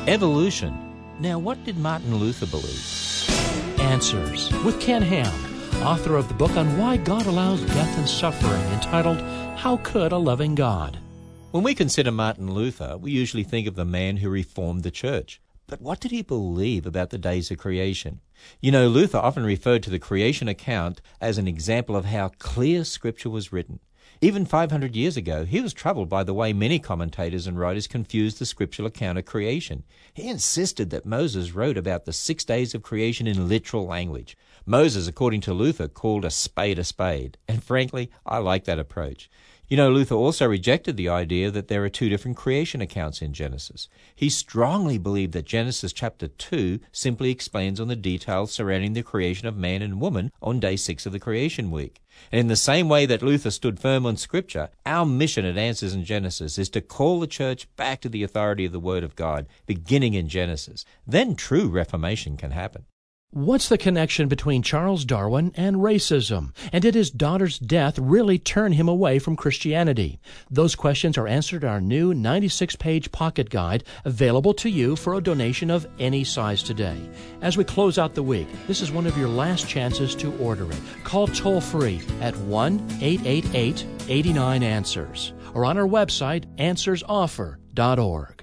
Evolution. Now, what did Martin Luther believe? Answers with Ken Ham, author of the book on why God allows death and suffering, entitled How Could a Loving God? When we consider Martin Luther, we usually think of the man who reformed the church. But what did he believe about the days of creation? You know, Luther often referred to the creation account as an example of how clear Scripture was written. Even 500 years ago, he was troubled by the way many commentators and writers confused the scriptural account of creation. He insisted that Moses wrote about the 6 days of creation in literal language. Moses, according to Luther, called a spade, and frankly, I like that approach. You know, Luther also rejected the idea that there are two different creation accounts in Genesis. He strongly believed that Genesis chapter 2 simply explains on the details surrounding the creation of man and woman on day 6 of the creation week. And in the same way that Luther stood firm on Scripture, our mission at Answers in Genesis is to call the church back to the authority of the Word of God, beginning in Genesis. Then true reformation can happen. What's the connection between Charles Darwin and racism? And did his daughter's death really turn him away from Christianity? Those questions are answered in our new 96-page pocket guide, available to you for a donation of any size today. As we close out the week, this is one of your last chances to order it. Call toll-free at 1-888-89-ANSWERS or on our website, answersoffer.org.